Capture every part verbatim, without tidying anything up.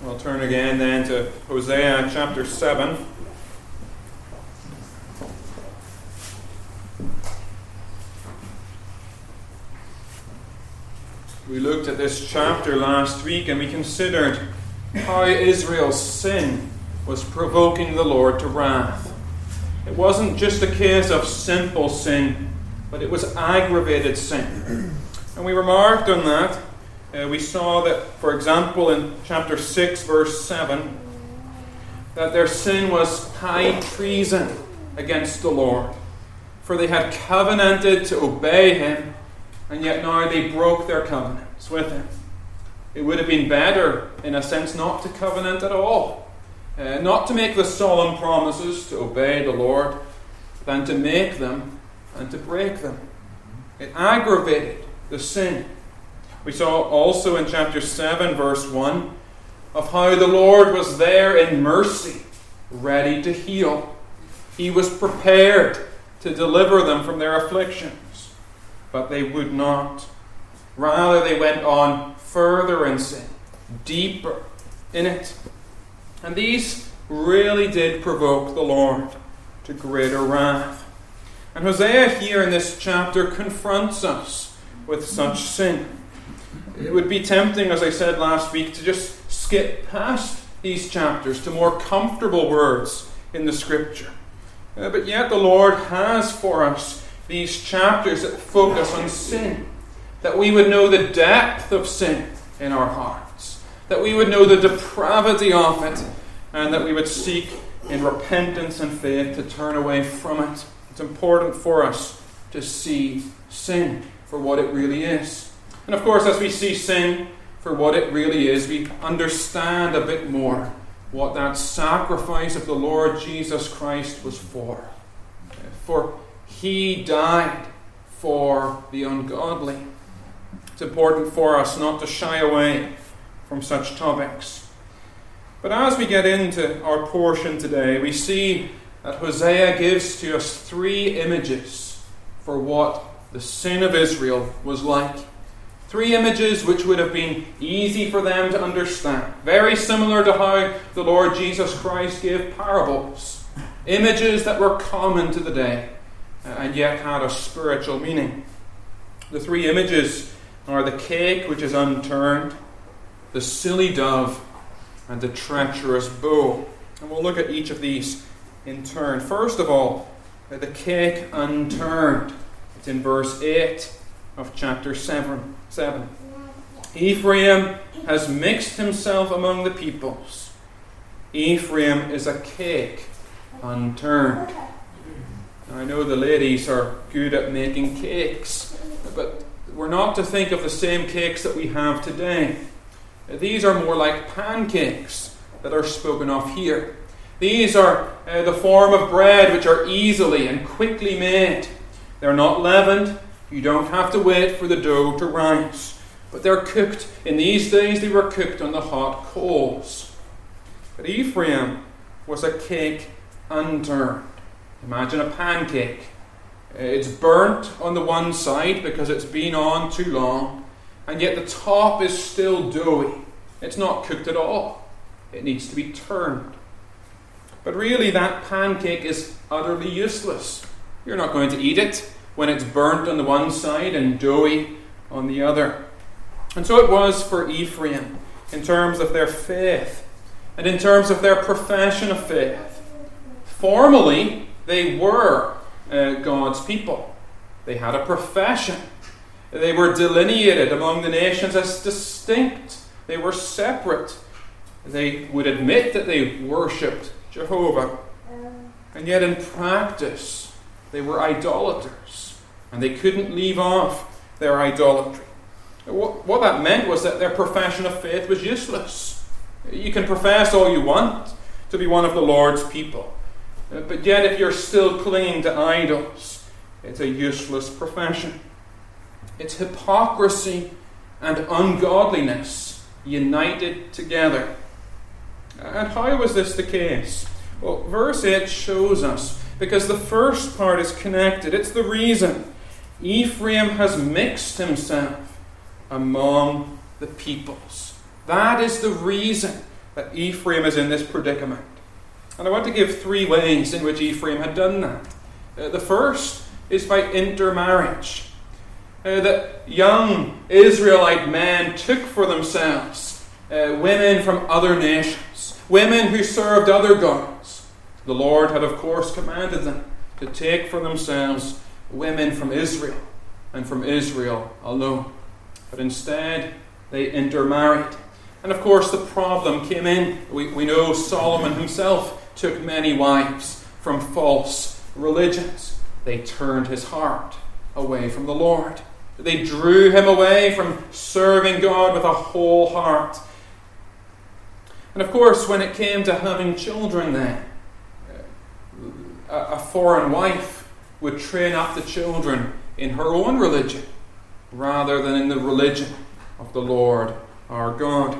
We'll turn again then to Hosea chapter seven. We looked at this chapter last week and we considered how Israel's sin was provoking the Lord to wrath. It wasn't just a case of simple sin, but it was aggravated sin. And we remarked on that. Uh, we saw that, for example, in chapter six, verse seven, that their sin was high treason against the Lord. For they had covenanted to obey Him, and yet now they broke their covenants with Him. It would have been better, in a sense, not to covenant at all. Uh, not to make the solemn promises to obey the Lord, than to make them and to break them. It aggravated the sin. We saw also in chapter seven, verse one, of how the Lord was there in mercy, ready to heal. He was prepared to deliver them from their afflictions, but they would not. Rather, they went on further in sin, deeper in it. And these really did provoke the Lord to greater wrath. And Hosea here in this chapter confronts us with such sin. It would be tempting, as I said last week, to just skip past these chapters to more comfortable words in the Scripture. Uh, but yet the Lord has for us these chapters that focus on sin, that we would know the depth of sin in our hearts, that we would know the depravity of it, and that we would seek in repentance and faith to turn away from it. It's important for us to see sin for what it really is. And of course, as we see sin for what it really is, we understand a bit more what that sacrifice of the Lord Jesus Christ was for. For He died for the ungodly. It's important for us not to shy away from such topics. But as we get into our portion today, we see that Hosea gives to us three images for what the sin of Israel was like. Three images which would have been easy for them to understand. Very similar to how the Lord Jesus Christ gave parables. Images that were common to the day and yet had a spiritual meaning. The three images are the cake which is unturned, the silly dove, and the treacherous bow. And we'll look at each of these in turn. First of all, the cake unturned. It's in verse eight of chapter seven. seven. Ephraim has mixed himself among the peoples. Ephraim is a cake unturned. Now, I know the ladies are good at making cakes, but we're not to think of the same cakes that we have today. These are more like pancakes that are spoken of here. These are uh, the form of bread which are easily and quickly made. They're not leavened. You don't have to wait for the dough to rise. But they're cooked. In these days they were cooked on the hot coals. But Ephraim was a cake unturned. Imagine a pancake. It's burnt on the one side because it's been on too long, and yet the top is still doughy. It's not cooked at all. It needs to be turned. But really that pancake is utterly useless. You're not going to eat it when it's burnt on the one side and doughy on the other. And so it was for Ephraim in terms of their faith and in terms of their profession of faith. Formally, they were uh, God's people. They had a profession. They were delineated among the nations as distinct. They were separate. They would admit that they worshipped Jehovah. And yet in practice, they were idolaters. And they couldn't leave off their idolatry. What, what that meant was that their profession of faith was useless. You can profess all you want to be one of the Lord's people. But yet if you're still clinging to idols, it's a useless profession. It's hypocrisy and ungodliness united together. And how was this the case? Well, verse eight shows us, because the first part is connected. It's the reason. Ephraim has mixed himself among the peoples. That is the reason that Ephraim is in this predicament. And I want to give three ways in which Ephraim had done that. Uh, the first is by intermarriage. Uh, that young Israelite men took for themselves uh, women from other nations, women who served other gods. The Lord had, of course, commanded them to take for themselves women from Israel and from Israel alone. But instead, they intermarried. And of course, the problem came in. We, we know Solomon himself took many wives from false religions. They turned his heart away from the Lord. They drew him away from serving God with a whole heart. And of course, when it came to having children then, a foreign wife would train up the children in her own religion rather than in the religion of the Lord our God.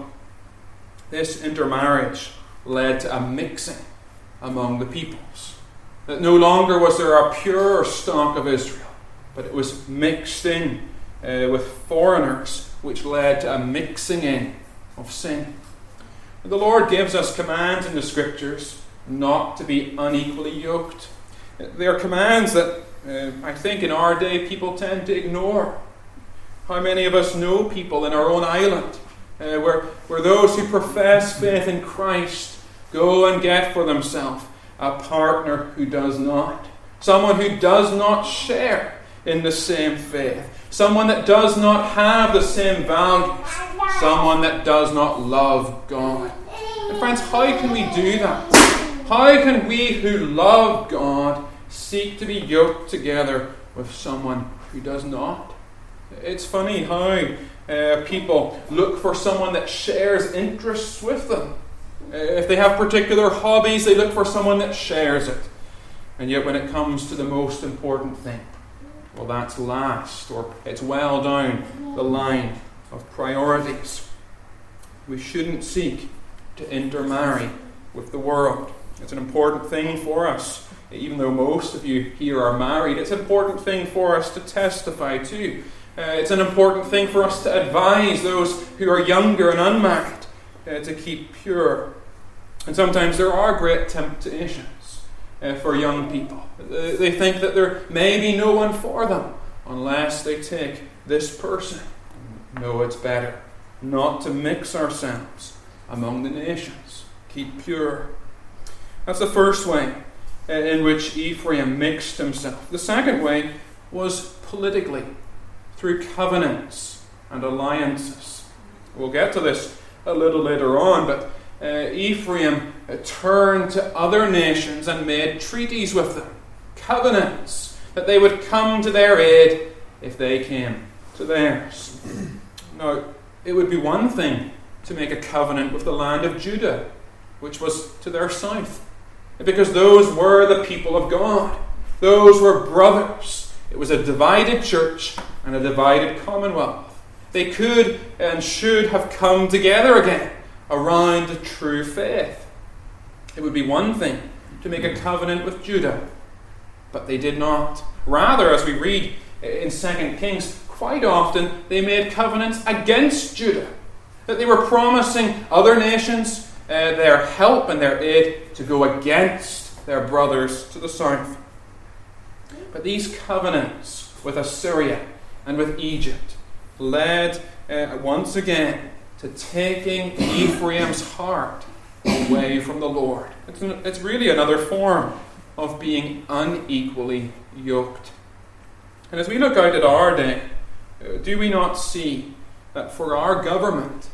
This intermarriage led to a mixing among the peoples. That no longer was there a pure stock of Israel, but it was mixed in uh, with foreigners, which led to a mixing in of sin. And the Lord gives us commands in the Scriptures not to be unequally yoked. They are commands that uh, I think in our day people tend to ignore. How many of us know people in our own island uh, where, where those who profess faith in Christ go and get for themselves a partner who does not, someone who does not share in the same faith, someone that does not have the same values, someone that does not love God. And friends, how can we do that? How can we who love God seek to be yoked together with someone who does not? It's funny how uh, people look for someone that shares interests with them. Uh, if they have particular hobbies, they look for someone that shares it. And yet when it comes to the most important thing, well, that's last, or it's well down the line of priorities. We shouldn't seek to intermarry with the world. It's an important thing for us. Even though most of you here are married, it's an important thing for us to testify to. Uh, it's an important thing for us to advise those who are younger and unmarried uh, to keep pure. And sometimes there are great temptations uh, for young people. Uh, they think that there may be no one for them unless they take this person. No, it's better not to mix ourselves among the nations. Keep pure. That's the first way in which Ephraim mixed himself. The second way was politically, through covenants and alliances. We'll get to this a little later on, but uh, Ephraim uh, turned to other nations and made treaties with them, covenants, that they would come to their aid if they came to theirs. Now, it would be one thing to make a covenant with the land of Judah, which was to their south, because those were the people of God. Those were brothers. It was a divided church and a divided commonwealth. They could and should have come together again around the true faith. It would be one thing to make a covenant with Judah, but they did not. Rather, as we read in Second Kings, quite often they made covenants against Judah, that they were promising other nations Uh, their help and their aid to go against their brothers to the south. But these covenants with Assyria and with Egypt led uh, once again to taking Ephraim's heart away from the Lord. It's, an, it's really another form of being unequally yoked. And as we look out at our day, uh, do we not see that for our government,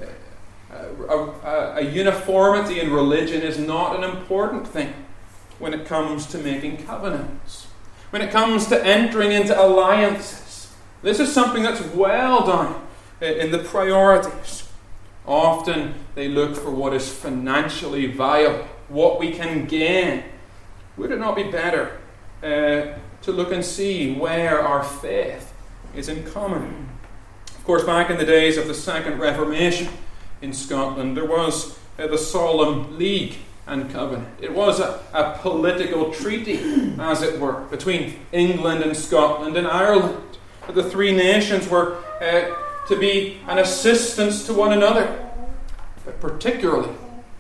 A, a, a uniformity in religion is not an important thing when it comes to making covenants, when it comes to entering into alliances? This is something that's well down in the priorities. Often they look for what is financially viable, what we can gain. Would it not be better uh, to look and see where our faith is in common? Of course, back in the days of the Second Reformation, in Scotland, there was uh, the Solemn League and Covenant. It was a, a political treaty, as it were, between England and Scotland and Ireland. The three nations were uh, to be an assistance to one another, but particularly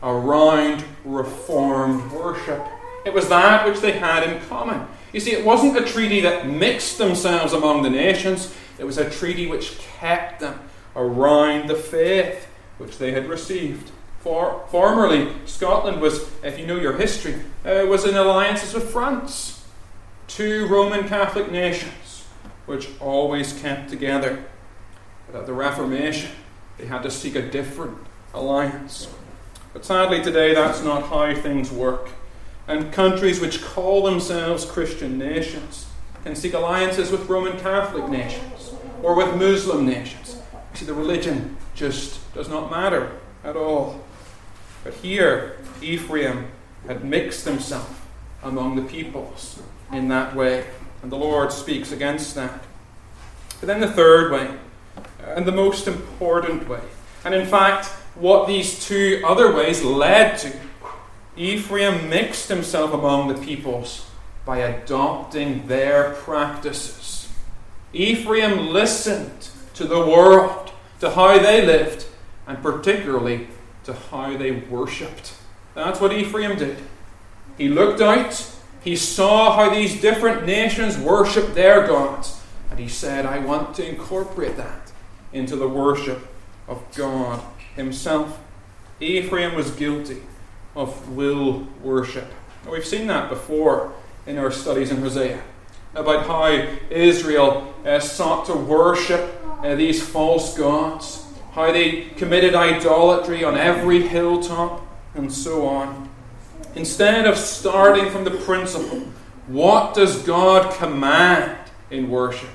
around reformed worship. It was that which they had in common. You see, it wasn't a treaty that mixed themselves among the nations. It was a treaty which kept them around the faith which they had received. For, formerly, Scotland was, if you know your history, uh, was in alliances with France. Two Roman Catholic nations, which always kept together. But at the Reformation, they had to seek a different alliance. But sadly today, that's not how things work. And countries which call themselves Christian nations can seek alliances with Roman Catholic nations or with Muslim nations. See, the religion just does not matter at all. But here, Ephraim had mixed himself among the peoples in that way. And the Lord speaks against that. But then the third way, and the most important way, and in fact, what these two other ways led to, Ephraim mixed himself among the peoples by adopting their practices. Ephraim listened to the world, to how they lived, and particularly to how they worshipped. That's what Ephraim did. He looked out, he saw how these different nations worshipped their gods, and he said, I want to incorporate that into the worship of God himself. Ephraim was guilty of will worship. Now, we've seen that before in our studies in Hosea, about how Israel uh, sought to worship uh, these false gods, how they committed idolatry on every hilltop, and so on. Instead of starting from the principle, what does God command in worship?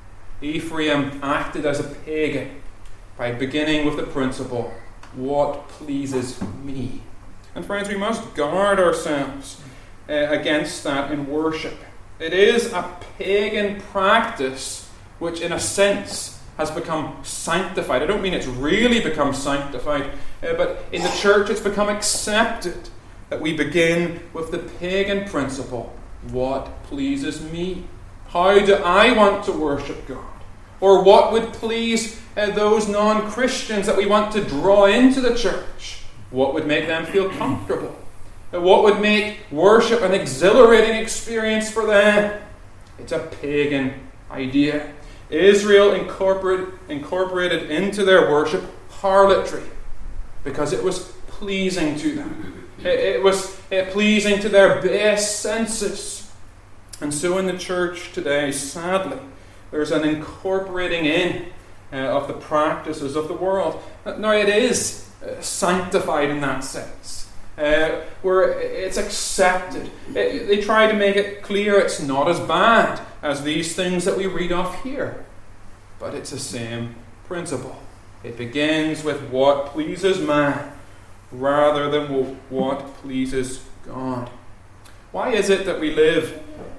Ephraim acted as a pagan by beginning with the principle, what pleases me? And friends, we must guard ourselves uh, against that in worship. It is a pagan practice which, in a sense, has become sanctified. I don't mean it's really become sanctified, uh, but in the church it's become accepted that we begin with the pagan principle, what pleases me? How do I want to worship God? Or what would please uh, those non-Christians that we want to draw into the church? What would make them feel comfortable? Uh, what would make worship an exhilarating experience for them? It's a pagan idea. Israel incorporated, incorporated into their worship harlotry because it was pleasing to them. It, it was uh, pleasing to their base senses. And so in the church today, sadly, there's an incorporating in uh, of the practices of the world. Now, it is uh, sanctified in that sense, uh, where it's accepted. It, they try to make it clear it's not as bad as these things that we read off here. But it's the same principle. It begins with what pleases man rather than what pleases God. Why is it that we live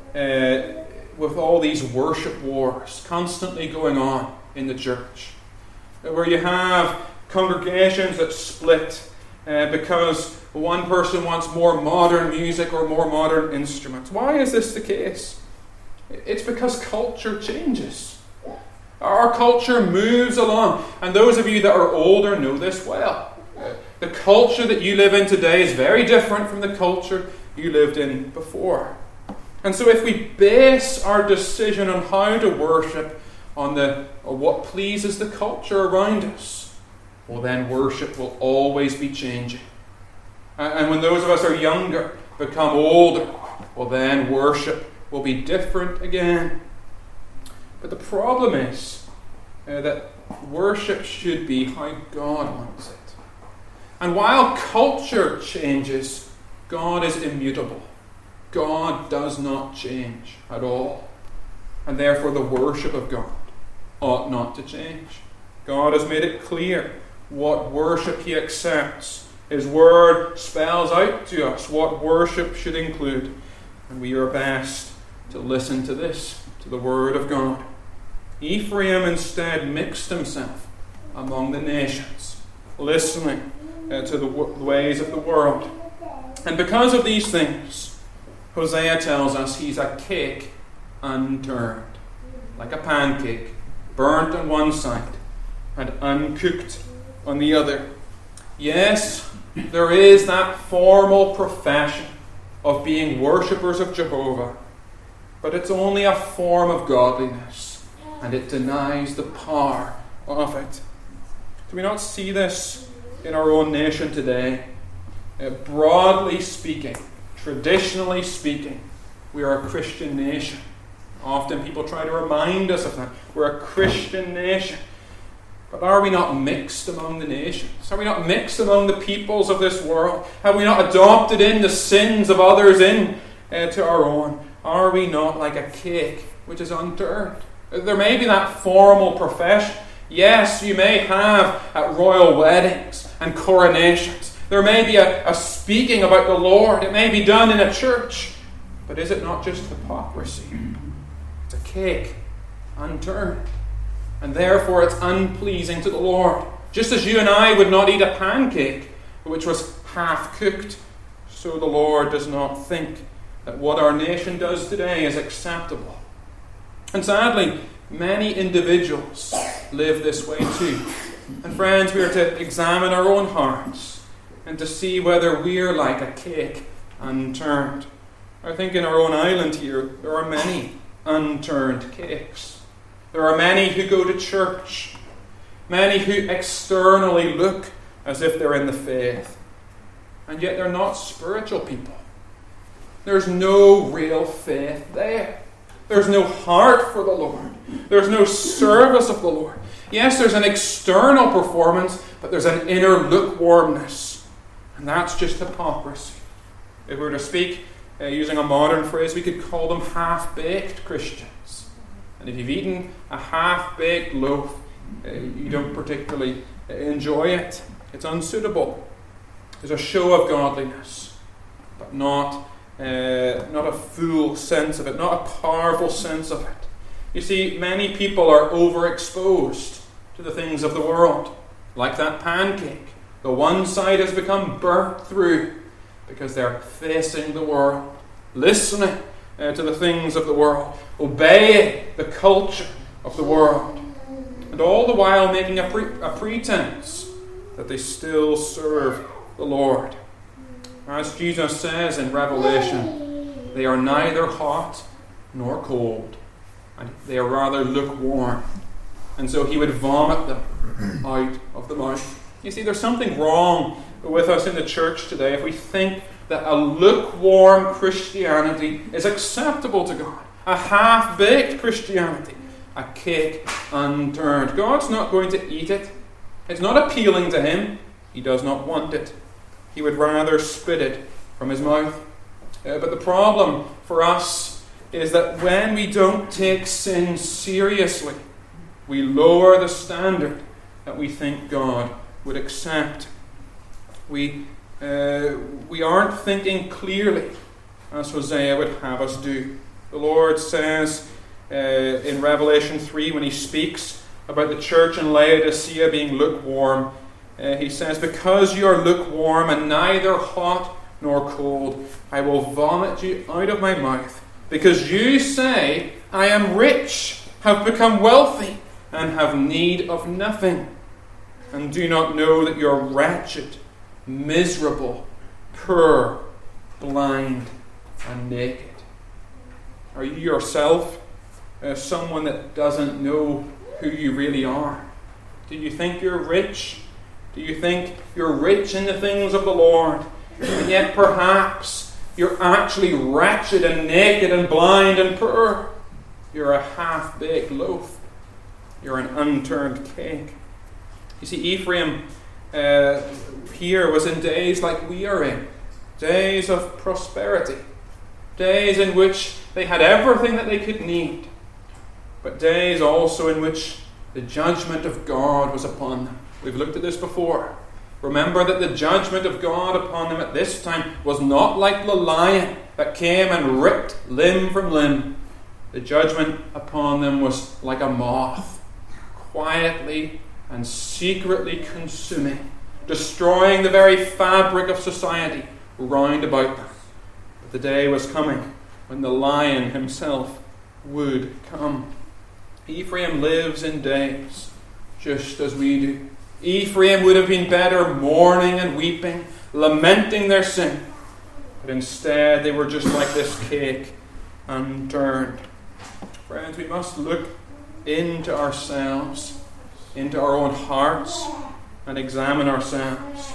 uh, with all these worship wars constantly going on in the church? Where you have congregations that split uh, because one person wants more modern music or more modern instruments. Why is this the case? It's because culture changes. Our culture moves along. And those of you that are older know this well. The culture that you live in today is very different from the culture you lived in before. And so if we base our decision on how to worship on the or what pleases the culture around us, well then worship will always be changing. And when those of us are younger become older, well then worship will be different again. But the problem is uh, that worship should be how God wants it. And while culture changes, God is immutable. God does not change at all. And therefore the worship of God ought not to change. God has made it clear what worship He accepts. His Word spells out to us what worship should include. And we are best to listen to this, to the Word of God. Ephraim instead mixed himself among the nations, listening uh, to the w- ways of the world. And because of these things, Hosea tells us he's a cake unturned, like a pancake, burnt on one side and uncooked on the other. Yes, There is that formal profession of being worshippers of Jehovah, but it's only a form of godliness, and it denies the power of it. Do we not see this in our own nation today? Uh, broadly speaking, traditionally speaking, we are a Christian nation. Often people try to remind us of that. We're a Christian nation. But are we not mixed among the nations? Are we not mixed among the peoples of this world? Have we not adopted in the sins of others in uh, to our own? Are we not like a cake which is unturned? There may be that formal profession. Yes, you may have at royal weddings and coronations. There may be a, a speaking about the Lord. It may be done in a church. But is it not just hypocrisy? It's a cake unturned. And therefore it's unpleasing to the Lord. Just as you and I would not eat a pancake which was half cooked, so the Lord does not think that what our nation does today is acceptable. And sadly, many individuals live this way too. And friends, we are to examine our own hearts and to see whether we are like a cake unturned. I think in our own island here, there are many unturned cakes. There are many who go to church, many who externally look as if they're in the faith, and yet they're not spiritual people. There's no real faith there. There's no heart for the Lord. There's no service of the Lord. Yes, there's an external performance, but there's an inner lukewarmness, and that's just hypocrisy. If we were to speak uh, using a modern phrase, we could call them half-baked Christians. And if you've eaten a half-baked loaf, uh, you don't particularly enjoy it. It's unsuitable. There's a show of godliness, but not, uh, not a full sense of it, not a powerful sense of it. You see, many people are overexposed to the things of the world, like that pancake. The one side has become burnt through because they're facing the world, listening Uh, to the things of the world, obeying the culture of the world, and all the while making a, pre- a pretense that they still serve the Lord. As Jesus says in Revelation, they are neither hot nor cold, and they are rather lukewarm, and so he would vomit them out of the mouth. You see, there's something wrong with us in the church today if we think that a lukewarm Christianity is acceptable to God. A half-baked Christianity. A cake unturned. God's not going to eat it. It's not appealing to him. He does not want it. He would rather spit it from his mouth. Uh, but the problem for us is that when we don't take sin seriously, we lower the standard that we think God would accept. We Uh, we aren't thinking clearly, as Hosea would have us do. The Lord says uh, in Revelation three, when he speaks about the church in Laodicea being lukewarm, uh, he says, "Because you are lukewarm and neither hot nor cold, I will vomit you out of my mouth. Because you say, I am rich, have become wealthy, and have need of nothing, and do not know that you are wretched, miserable, poor, blind, and naked." Are you yourself uh, someone that doesn't know who you really are? Do you think you're rich? Do you think you're rich in the things of the Lord? And yet perhaps you're actually wretched and naked and blind and poor. You're a half-baked loaf. You're an unturned cake. You see, Ephraim Uh, here was in days like we are in, days of prosperity, days in which they had everything that they could need, but days also in which the judgment of God was upon them. We've looked at this before. Remember that the judgment of God upon them at this time was not like the lion that came and ripped limb from limb. The judgment upon them was like a moth, quietly and secretly consuming, destroying the very fabric of society round about them. But the day was coming when the lion himself would come. Ephraim lives in days just as we do. Ephraim would have been better mourning and weeping, lamenting their sin. But instead, they were just like this cake, unturned. Friends, we must look into ourselves, into our own hearts, and examine ourselves.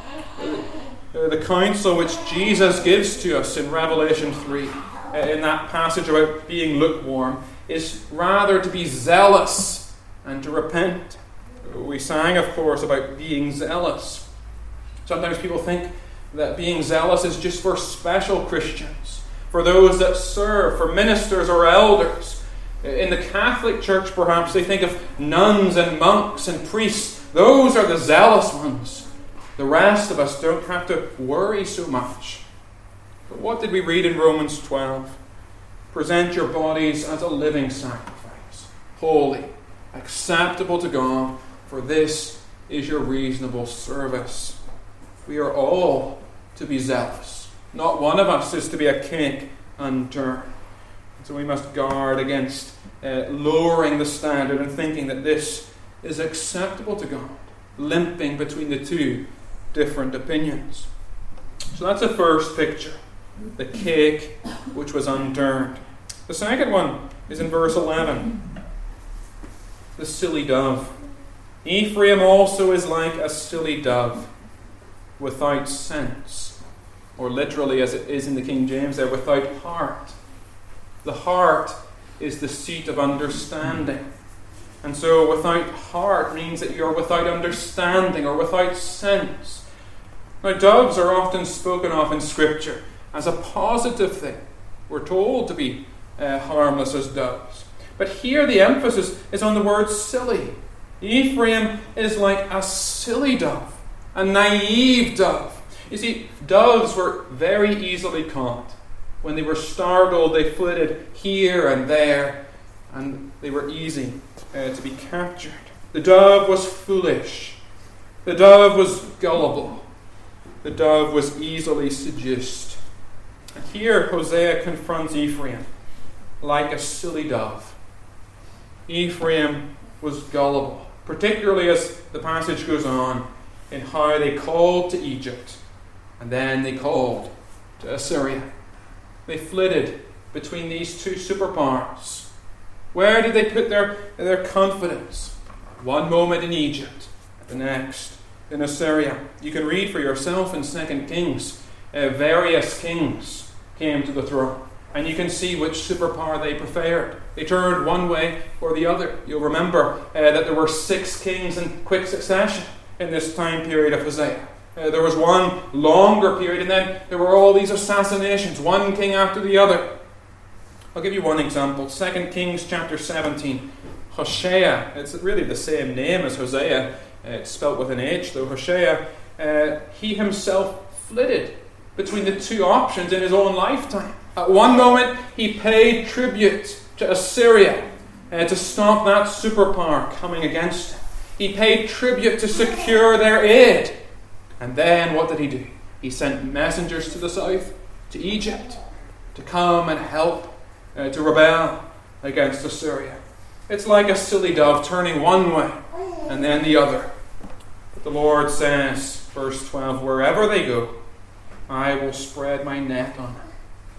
The counsel which Jesus gives to us in Revelation three, in that passage about being lukewarm, is rather to be zealous and to repent. We sang, of course, about being zealous. Sometimes people think that being zealous is just for special Christians, for those that serve, for ministers or elders. In the Catholic Church, perhaps, they think of nuns and monks and priests. Those are the zealous ones. The rest of us don't have to worry so much. But what did we read in Romans twelve? Present your bodies as a living sacrifice, holy, acceptable to God, for this is your reasonable service. We are all to be zealous. Not one of us is to be a cake unturned. And so we must guard against uh, lowering the standard and thinking that this is acceptable to God, limping between the two different opinions. So that's the first picture, the cake which was unturned. The second one is in verse eleven, the silly dove. Ephraim also is like a silly dove, without sense, or literally as it is in the King James there, without heart. The heart is the seat of understanding. And so without heart means that you're without understanding or without sense. Now, doves are often spoken of in Scripture as a positive thing. We're told to be uh, harmless as doves. But here the emphasis is on the word silly. Ephraim is like a silly dove, a naive dove. You see, doves were very easily caught. When they were startled, they flitted here and there, and they were easy uh, to be captured. The dove was foolish. The dove was gullible. The dove was easily seduced. And here Hosea confronts Ephraim like a silly dove. Ephraim was gullible, particularly as the passage goes on in how they called to Egypt and then they called to Assyria. They flitted between these two superpowers. Where did they put their, their confidence? One moment in Egypt, the next in Assyria. You can read for yourself in Second Kings. Uh, various kings came to the throne, and you can see which superpower they preferred. They turned one way or the other. You'll remember uh, that there were six kings in quick succession in this time period of Hosea. Uh, there was one longer period, and then there were all these assassinations, one king after the other. I'll give you one example. Second Kings chapter seventeen. Hoshea, it's really the same name as Hosea. Uh, it's spelt with an H, though. Hoshea, uh, he himself flitted between the two options in his own lifetime. At one moment, he paid tribute to Assyria uh, to stop that superpower coming against him. He paid tribute to secure their aid. And then what did he do? He sent messengers to the south, to Egypt, to come and help, uh, to rebel against Assyria. It's like a silly dove turning one way and then the other. But the Lord says, verse twelve, wherever they go, I will spread my net on them.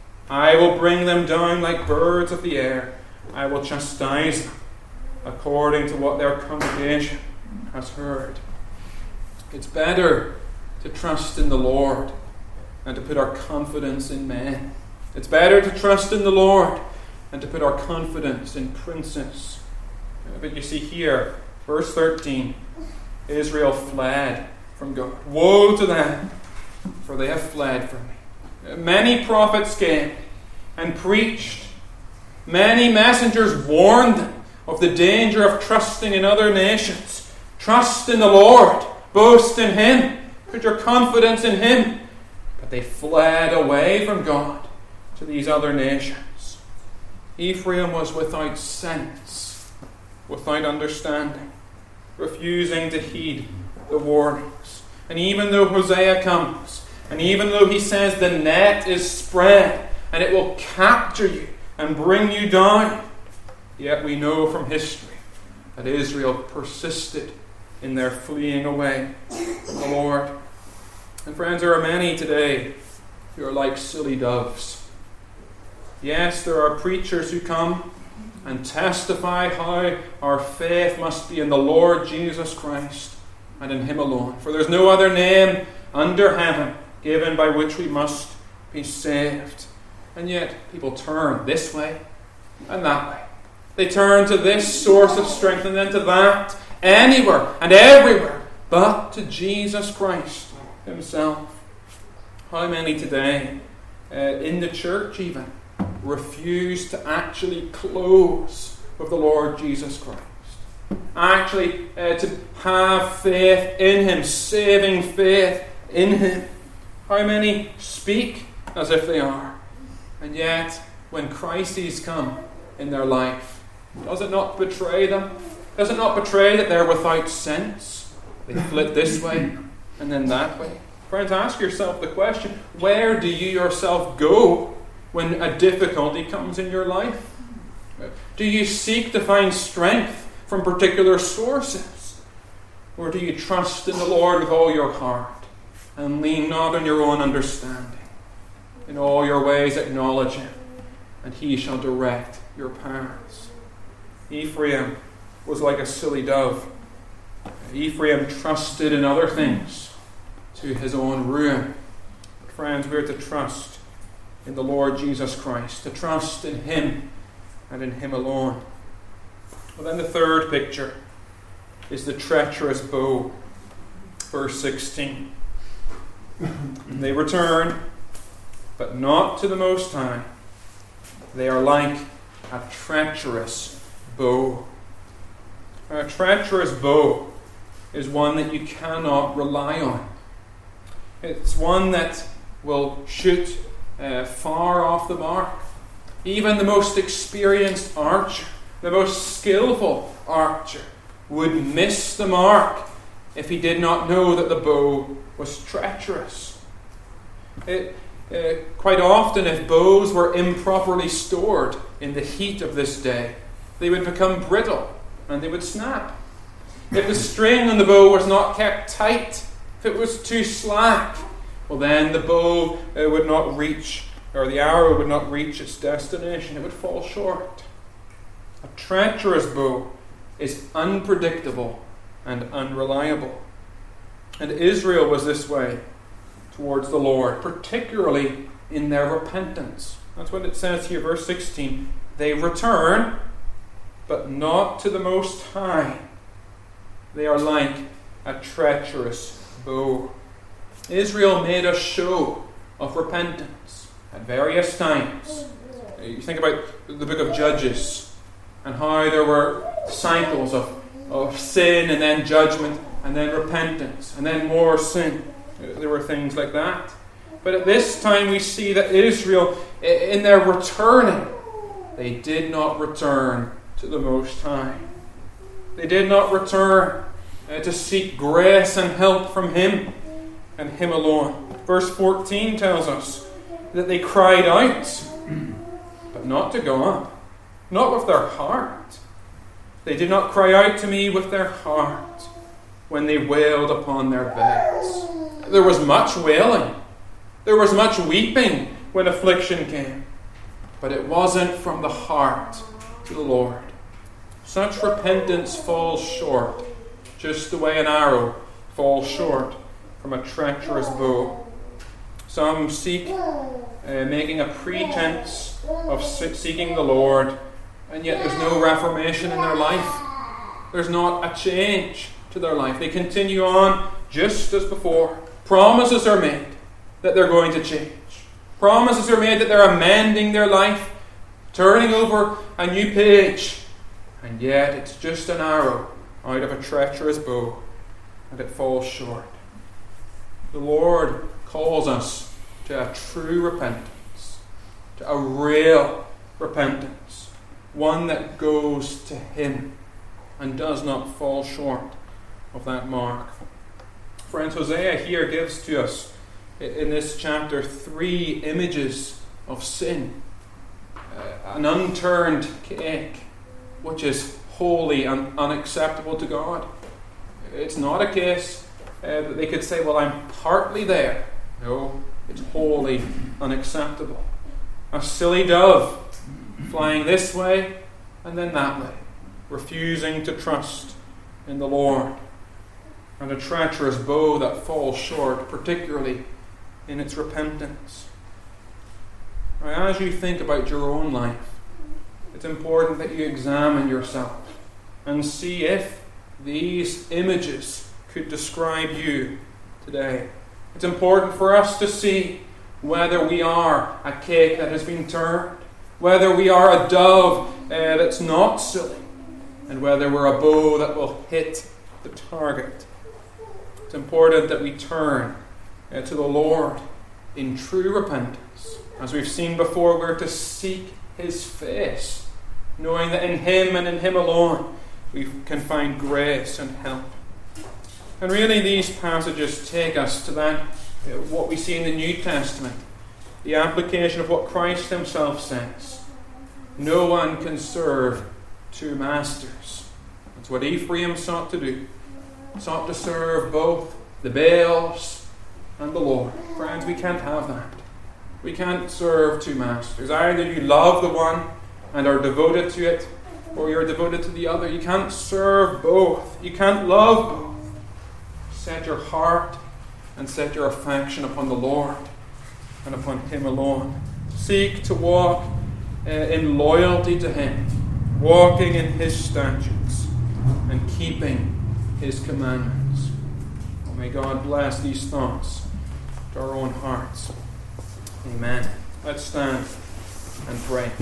I will bring them down like birds of the air. I will chastise them according to what their congregation has heard. It's better to trust in the Lord and to put our confidence in men. It's better to trust in the Lord and to put our confidence in princes. But you see here, verse thirteen, Israel fled from God. Woe to them, for they have fled from me. Many prophets came and preached. Many messengers warned them of the danger of trusting in other nations. Trust in the Lord. Boast in Him. Put your confidence in Him. But they fled away from God to these other nations. Ephraim was without sense, without understanding, refusing to heed the warnings. And even though Hosea comes, and even though he says the net is spread and it will capture you and bring you down, yet we know from history that Israel persisted in their fleeing away from the Lord. And friends, there are many today who are like silly doves. Yes, there are preachers who come and testify how our faith must be in the Lord Jesus Christ and in Him alone. For there's no other name under heaven given by which we must be saved. And yet people turn this way and that way. They turn to this source of strength and then to that, anywhere and everywhere, but to Jesus Christ Himself. How many today, uh, in the church even, refuse to actually close with the Lord Jesus Christ? Actually, uh, to have faith in Him, saving faith in Him. How many speak as if they are? And yet, when crises come in their life, does it not betray them? Does it not betray that they're without sense? They flit this way and then that way. Friends, ask yourself the question, where do you yourself go when a difficulty comes in your life? Do you seek to find strength from particular sources? Or do you trust in the Lord with all your heart and lean not on your own understanding? In all your ways acknowledge Him, and He shall direct your paths. Ephraim was like a silly dove. Ephraim trusted in other things to his own ruin. But friends, we are to trust in the Lord Jesus Christ, to trust in Him and in Him alone. Well, then the third picture is the treacherous bow. Verse sixteen. They return, but not to the Most High. They are like a treacherous bow. A treacherous bow is one that you cannot rely on. It's one that will shoot uh, far off the mark. Even the most experienced archer, the most skillful archer, would miss the mark if he did not know that the bow was treacherous. It, uh, quite often, if bows were improperly stored in the heat of this day, they would become brittle and they would snap. If the string on the bow was not kept tight, if it was too slack, well then the bow uh, would not reach, or the arrow would not reach its destination. It would fall short. A treacherous bow is unpredictable and unreliable. And Israel was this way towards the Lord, particularly in their repentance. That's what it says here, verse sixteen. They return, but not to the Most High. They are like a treacherous bow. Israel made a show of repentance at various times. You think about the book of Judges and how there were cycles of, of sin and then judgment and then repentance and then more sin. There were things like that. But at this time we see that Israel, in their returning, they did not return to the Most High. They did not return uh, to seek grace and help from Him and Him alone. Verse fourteen tells us that they cried out, but not to God, not with their heart. They did not cry out to me with their heart when they wailed upon their beds. There was much wailing. There was much weeping when affliction came. But it wasn't from the heart to the Lord. Such repentance falls short, just the way an arrow falls short from a treacherous bow. Some seek uh, making a pretense of seeking the Lord, and yet there's no reformation in their life. There's not a change to their life. They continue on just as before. Promises are made that they're going to change. Promises are made that they're amending their life, turning over a new page. And yet it's just an arrow out of a treacherous bow, and it falls short. The Lord calls us to a true repentance, to a real repentance, one that goes to Him and does not fall short of that mark. Friends, Hosea here gives to us in this chapter three images of sin. Uh, an unturned cake, which is holy and unacceptable to God. It's not a case uh, that they could say, well, I'm partly there. No, it's wholly unacceptable. A silly dove flying this way and then that way, refusing to trust in the Lord. And a treacherous bow that falls short, particularly in its repentance. Now, as you think about your own life, it's important that you examine yourself and see if these images could describe you today. It's important for us to see whether we are a cake that has been turned, whether we are a dove uh, that's not silly, and whether we're a bow that will hit the target. It's important that we turn uh, to the Lord in true repentance. As we've seen before, we're to seek His face, knowing that in Him and in Him alone we can find grace and help. And really these passages take us to that, uh, what we see in the New Testament, the application of what Christ Himself says. No one can serve two masters. That's what Ephraim sought to do. Sought to serve both the Baals and the Lord. Friends, we can't have that. We can't serve two masters. Either you love the one and are devoted to it, or you're devoted to the other. You can't serve both. You can't love both. Set your heart and set your affection upon the Lord and upon Him alone. Seek to walk uh, in loyalty to Him, walking in His statutes and keeping His commandments. Oh, may God bless these thoughts to our own hearts. Amen. Let's stand and pray.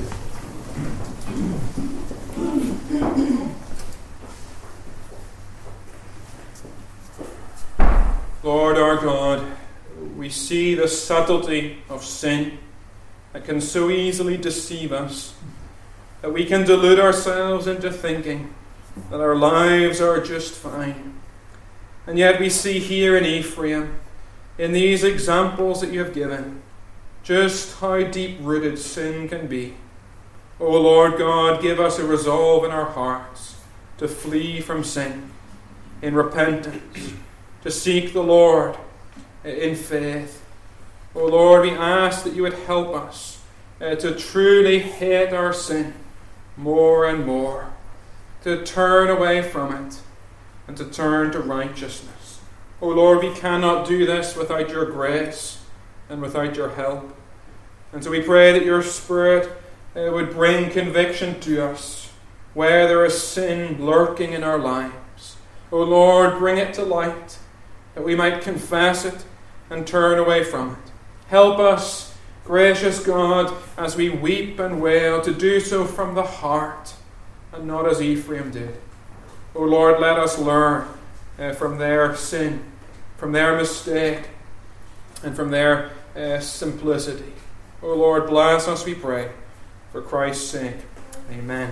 Lord our God, we see the subtlety of sin that can so easily deceive us, that we can delude ourselves into thinking that our lives are just fine. And yet we see here in Ephraim, in these examples that you have given, just how deep-rooted sin can be. O Lord God, give us a resolve in our hearts to flee from sin in repentance, to seek the Lord in faith. O Lord, we ask that you would help us uh, to truly hate our sin more and more, to turn away from it and to turn to righteousness. O Lord, we cannot do this without your grace and without your help. And so we pray that your Spirit uh, would bring conviction to us where there is sin lurking in our lives. O Lord, bring it to light, that we might confess it and turn away from it. Help us, gracious God, as we weep and wail, to do so from the heart and not as Ephraim did. O Lord, let us learn uh, from their sin, from their mistake, and from their uh, simplicity. O Lord, bless us, we pray, for Christ's sake. Amen.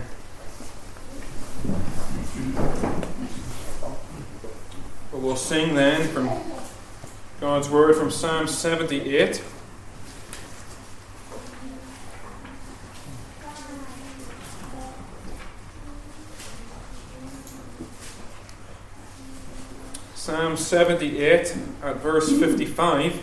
Well, we'll sing then from God's Word from Psalm seventy-eight. Psalm seventy-eight at verse fifty-five.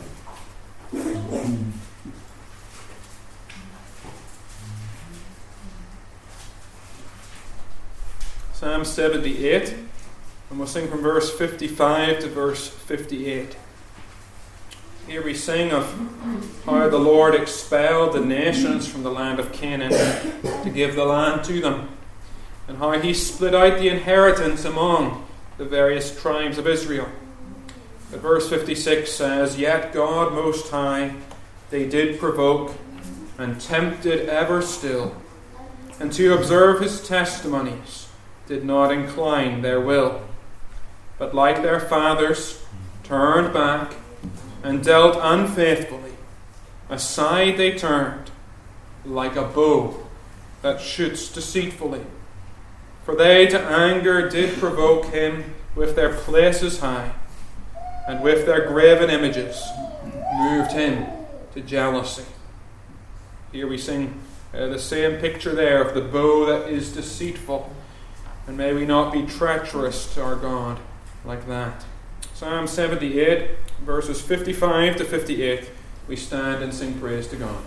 Psalm seventy-eight, and we'll sing from verse fifty-five to verse fifty-eight. Here we sing of how the Lord expelled the nations from the land of Canaan to give the land to them, and how He split out the inheritance among the various tribes of Israel. But verse fifty-six says, "Yet God Most High they did provoke, and tempted ever still, and to observe His testimonies did not incline their will. But like their fathers, turned back, and dealt unfaithfully. Aside they turned, like a bow that shoots deceitfully. For they to anger did provoke Him with their places high, and with their graven images moved Him to jealousy." Here we sing uh, the same picture there of the bow that is deceitful. And may we not be treacherous to our God like that. Psalm seventy-eight, verses fifty-five to fifty-eight. We stand and sing praise to God.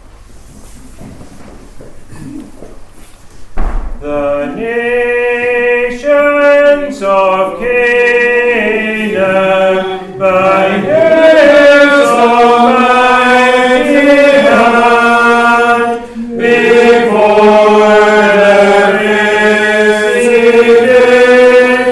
The nations of Canaan by his almighty hand before their visited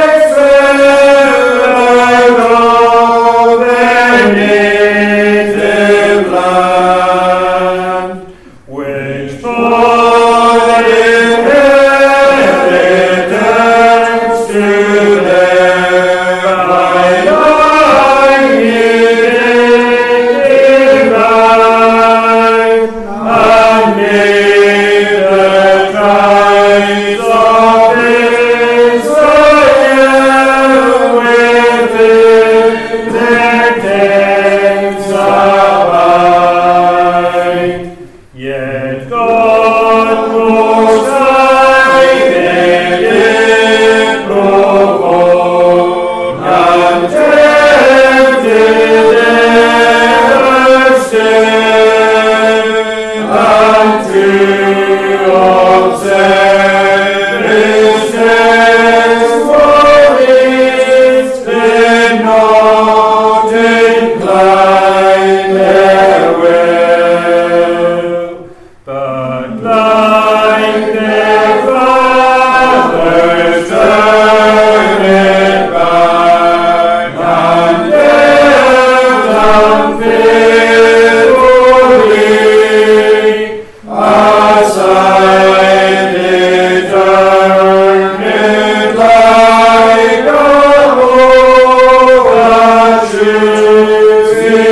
excellent of their native land, which for inheritance to them by thy divine, and made the tribes of Israel within their tents abide. Yet God most high did provoke and tempted their sin, and to observe his tests for his did not incline their will, but like their fathers turned back and dealt unfaithfully, aside they turned it like a bow that shoots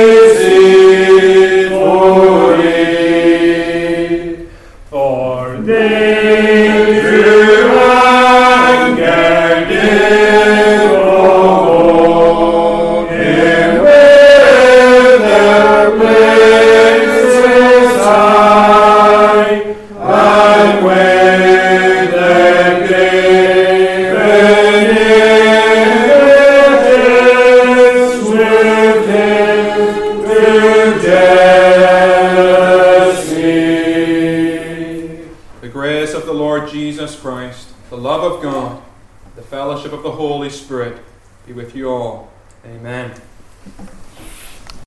deceitfully. For they drew anger, did provoke him with their places high, and when their graven images moved him to jealousy. The grace of the Lord Jesus Christ, the love of God, the fellowship of the Holy Spirit be with you all. Amen.